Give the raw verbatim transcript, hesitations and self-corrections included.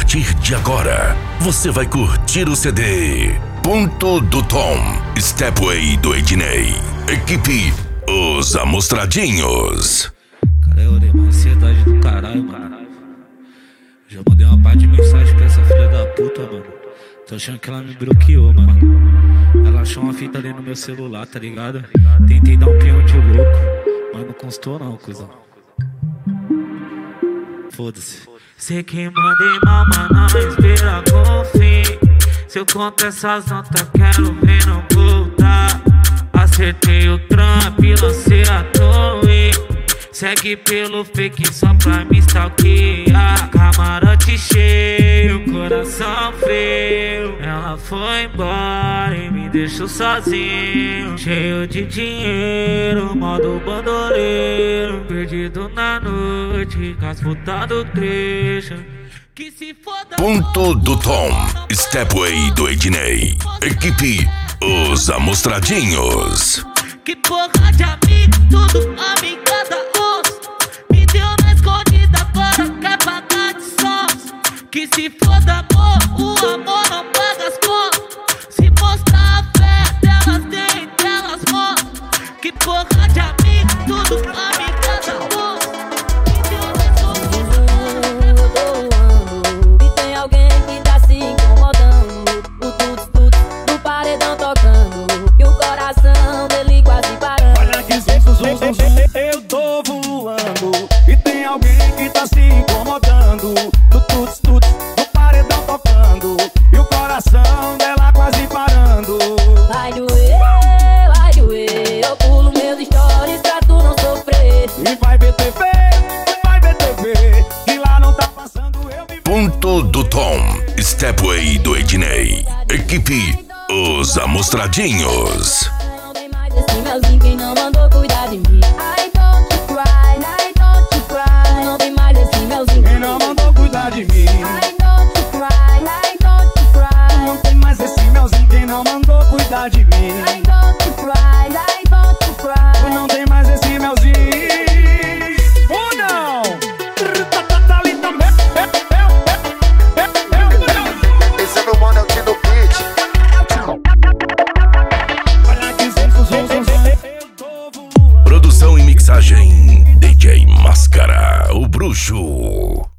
partir de agora, você vai curtir o C D Ponto do Tom, Stepway do Ednei, equipe Os Amostradinhos. Cara, eu dei uma ansiedade do caralho, mano. Já mandei uma parte de mensagem pra essa filha da puta, mano. Tô achando que ela me bloqueou, mano. Ela achou uma fita ali no meu celular, tá ligado? Tentei dar um peão de louco, mas não constou não, cuzão. Foda-se. Sei que mandei mal, mas não espera com fim. Se eu conto essas notas, quero ver não voltar. Acertei o trampo e lancei a torre. Segue pelo fake só pra me stalkear. Camarote cheio, coração frio. Ela foi embora e me deixou sozinho, cheio de dinheiro, modo bandoleiro. Perdido na noite, com as putas do trecho. Que se foda. Ponto do Tom, Stepway do Ednei, equipe Os Amostradinhos. Que porra de amigo, tudo amigada osso. Me deu na escondida, agora quer pagar de sócio. Que se foda amor, o amor não paga as contas. Se mostrar a fé delas, tem delas mostram. Que porra de amigo, tudo amigada osso. Me deu na escondida. Eu tô voando e tem alguém que tá se incomodando. O tuts tuts do paredão tocando e o coração dele quase parando. Olha que zum, zum, zum, zum, zum. Eu tô voando e tem alguém que tá se incomodando. Do tuts tuts do paredão tocando e o coração dela quase parando. Vai doer, vai doer. Eu pulo meus stories pra tu não sofrer. E vai ver T V, vai ver T V, que lá não tá passando eu me. Ponto do Tom, Stepway do Ednei, equipe Os Amostradinhos. Não tem mais esse melzinho, quem não mandou cuidar de mim. I don't you cry, I don't you cry. Não tem mais esse melzinho, Quem não mandou cuidar de mim. I don't you cry, I don't you cry. Não tem mais esse melzinho, quem não mandou cuidar de mim. I don't you cry, I don't you cry. Não tem mais esse melzinho. Ou não? Tá, tá, tá ali também. Esse é meu mano, é o Tino Beat. Olha que zum, zum, zum, zum, zum. Eu tô voando. Produção e mixagem D J Máscara, o bruxo.